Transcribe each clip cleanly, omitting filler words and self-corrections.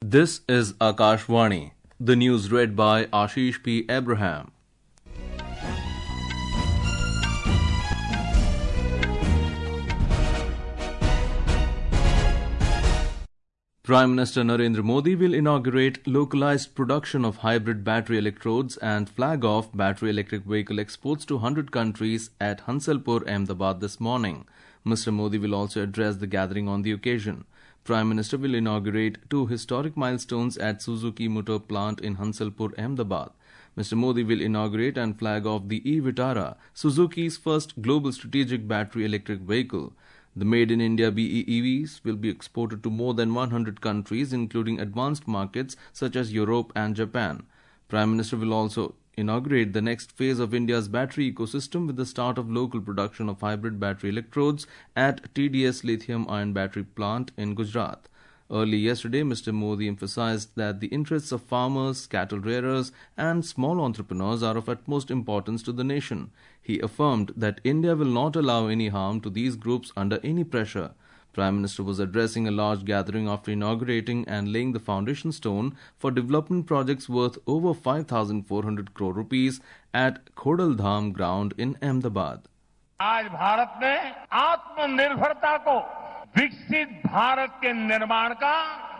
This is Akashvani. The news read by Ashish P. Abraham. Prime Minister Narendra Modi will inaugurate localized production of hybrid battery electrodes and flag off battery electric vehicle exports to 100 countries at Hansalpur, Ahmedabad this morning. Mr. Modi will also address the gathering on the occasion. Prime Minister will inaugurate two historic milestones at Suzuki Motor Plant in Hansalpur, Ahmedabad. Mr. Modi will inaugurate and flag off the e-Vitara, Suzuki's first global strategic battery electric vehicle. The Made in India BEVs will be exported to more than 100 countries, including advanced markets such as Europe and Japan. Prime Minister will also inaugurate the next phase of India's battery ecosystem with the start of local production of hybrid battery electrodes at TDS lithium-ion battery plant in Gujarat. Early yesterday, Mr. Modi emphasized that the interests of farmers, cattle rearers and small entrepreneurs are of utmost importance to the nation. He affirmed that India will not allow any harm to these groups under any pressure. Prime Minister was addressing a large gathering after inaugurating and laying the foundation stone for development projects worth over 5,400 crore rupees at Khodal Dham ground in Ahmedabad. आज भारत ने आत्मनिर्भरता को विकसित भारत के निर्माण का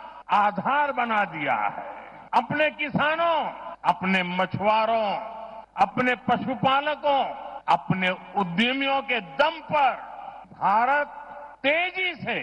आधार बना दिया है। अपने किसानों, अपने मछुआरों, अपने पशुपालकों, अपने उद्यमियों के दम पर भारत तेजी से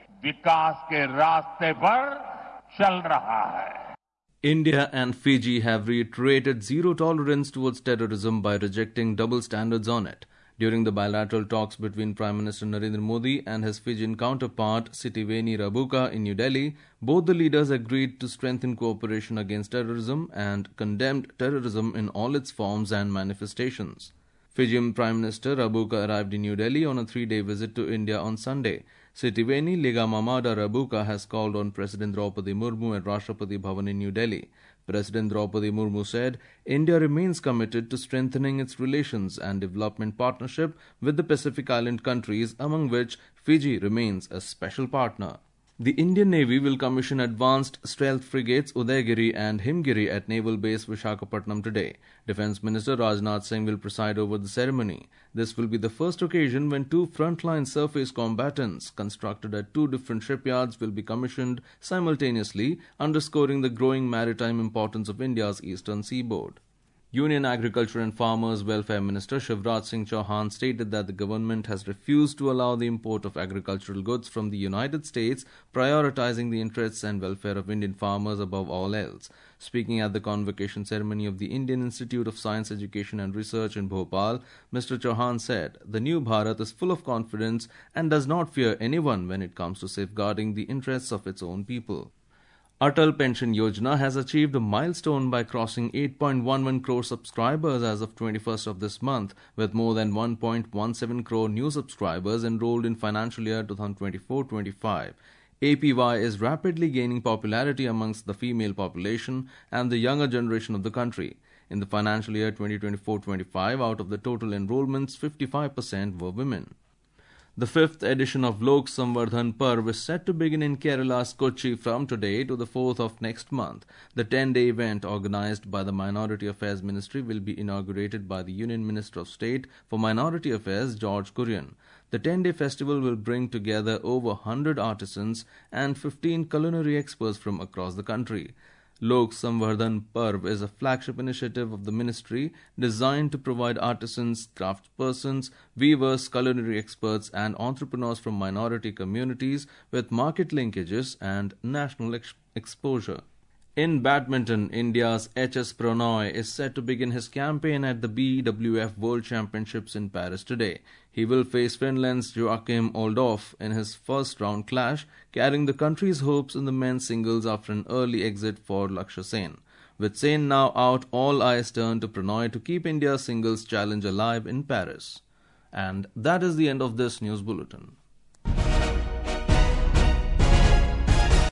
विकास के रास्ते पर चल रहा है। India and Fiji have reiterated zero tolerance towards terrorism by rejecting double standards on it. During the bilateral talks between Prime Minister Narendra Modi and his Fijian counterpart Sitiveni Rabuka in New Delhi, both the leaders agreed to strengthen cooperation against terrorism and condemned terrorism in all its forms and manifestations. Fijian Prime Minister Rabuka arrived in New Delhi on a 3-day visit to India on Sunday. Sitiveni Ligamamada Rabuka has called on President Draupadi Murmu at Rashtrapati Bhavan in New Delhi. President Draupadi Murmu said India remains committed to strengthening its relations and development partnership with the Pacific Island countries, among which Fiji remains a special partner. The Indian Navy will commission advanced stealth frigates Udaygiri and Himgiri at Naval Base Vishakhapatnam today. Defence Minister Rajnath Singh will preside over the ceremony. This will be the first occasion when two frontline surface combatants constructed at two different shipyards will be commissioned simultaneously, underscoring the growing maritime importance of India's eastern seaboard. Union Agriculture and Farmers Welfare Minister Shivraj Singh Chauhan stated that the government has refused to allow the import of agricultural goods from the United States, prioritizing the interests and welfare of Indian farmers above all else. Speaking at the convocation ceremony of the Indian Institute of Science, Education and Research in Bhopal, Mr. Chauhan said, "The new Bharat is full of confidence and does not fear anyone when it comes to safeguarding the interests of its own people." Atal Pension Yojana has achieved a milestone by crossing 8.11 crore subscribers as of 21st of this month, with more than 1.17 crore new subscribers enrolled in financial year 2024-25. APY is rapidly gaining popularity amongst the female population and the younger generation of the country. In the financial year 2024-25, out of the total enrollments, 55% were women. The 5th edition of Lok Samvardhan Parv is set to begin in Kerala's Kochi from today to the 4th of next month. The 10-day event organized by the Minority Affairs Ministry will be inaugurated by the Union Minister of State for Minority Affairs, George Kurian. The 10-day festival will bring together over 100 artisans and 15 culinary experts from across the country. Lok Samvardhan Parv is a flagship initiative of the ministry designed to provide artisans, craftspersons, weavers, culinary experts and entrepreneurs from minority communities with market linkages and national exposure. In badminton, India's H.S. Pranoy is set to begin his campaign at the BWF World Championships in Paris today. He will face Finland's Joachim Oldorf in his first round clash, carrying the country's hopes in the men's singles after an early exit for Lakshya Sen. With Sen now out, all eyes turn to Pranoy to keep India's singles challenge alive in Paris. And that is the end of this news bulletin.